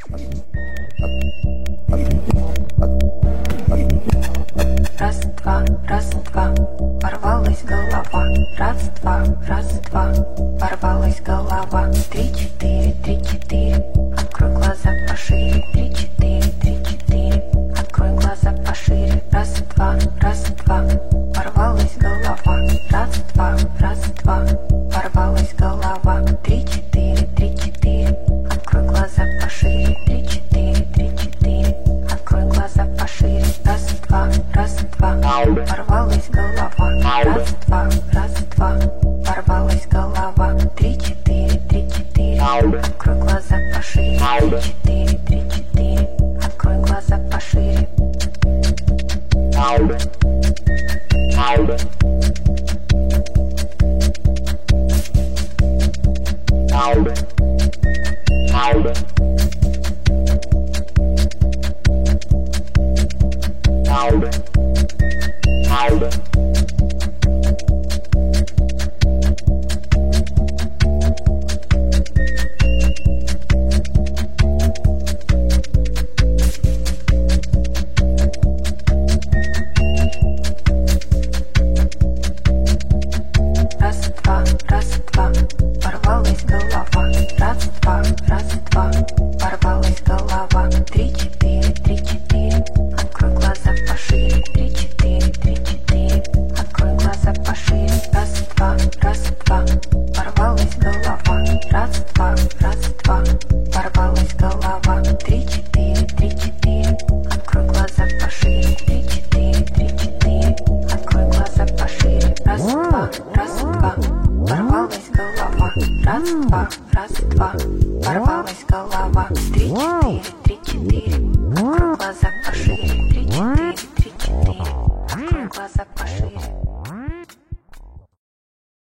Раз, два, порвалась голова. Раз, два, порвалась голова. 3, 4, 3, 4, открой глаза пошире. 3, 4, 3, 4, открой глаза пошире. Раз, два, порвалась голова. Раз, два, порвалась голова. 3, 4, 3, 4, открой глаза пошире. 3, 4, 3, 4, открой глаза пошире. Раз, два, порвалась голова. Раз, два, порвалась голова. 3, 4, 3, 4, открой глаза пошире. 3, 4, 3, 4, открой глаза пошире. Раз, два, порвалась голова. Раз, два, порвалась голова. 3, 4, 3, 4, открой глаза пошире. 3, 4, 3, 4, открой глаза пошире. Раз, два, порвалась голова. Раз, два, порвалась голова. 3, 4, 3, 4, открой глаза пошире. 3, 4, 3, 4, открой глаза пошире. Раз, два, порвалась голова. Раз, два, порвалась голова. 3, 4, 3, 4, открой глаза пошире. 3, 4, 3, 4, открой глаза пошире.